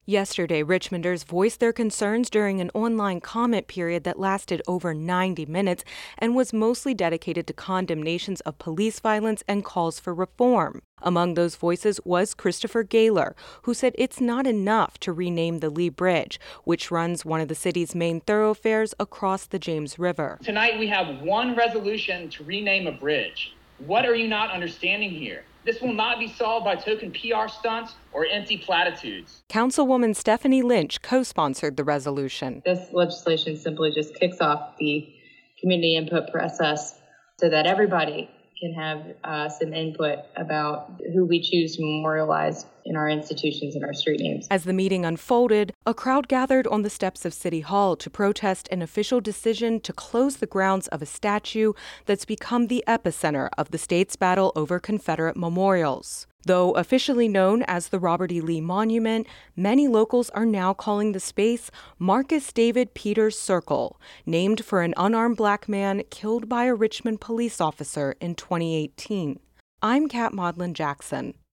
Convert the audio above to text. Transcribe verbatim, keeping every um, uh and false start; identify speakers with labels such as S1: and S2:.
S1: Yesterday, Richmonders voiced their concerns during an online comment period that lasted over ninety minutes and was mostly dedicated to condemnations of police violence and calls for reform. Among those voices was Christopher Gaylor, who said it's not enough to rename the Lee Bridge, which runs one of the city's main thoroughfares across the James River.
S2: Tonight we have one resolution to rename a bridge. What are you not understanding here? This will not be solved by token P R stunts or empty platitudes.
S1: Councilwoman Stephanie Lynch co-sponsored the resolution.
S3: This legislation simply just kicks off the community input process so that everybody can have uh, some input about who we choose to memorialize in our institutions and our street names.
S1: As the meeting unfolded, a crowd gathered on the steps of City Hall to protest an official decision to close the grounds of a statue that's become the epicenter of the state's battle over Confederate memorials. Though officially known as the Robert E. Lee Monument, many locals are now calling the space Marcus David Peters Circle, named for an unarmed black man killed by a Richmond police officer in twenty eighteen. I'm Kat Maudlin Jackson.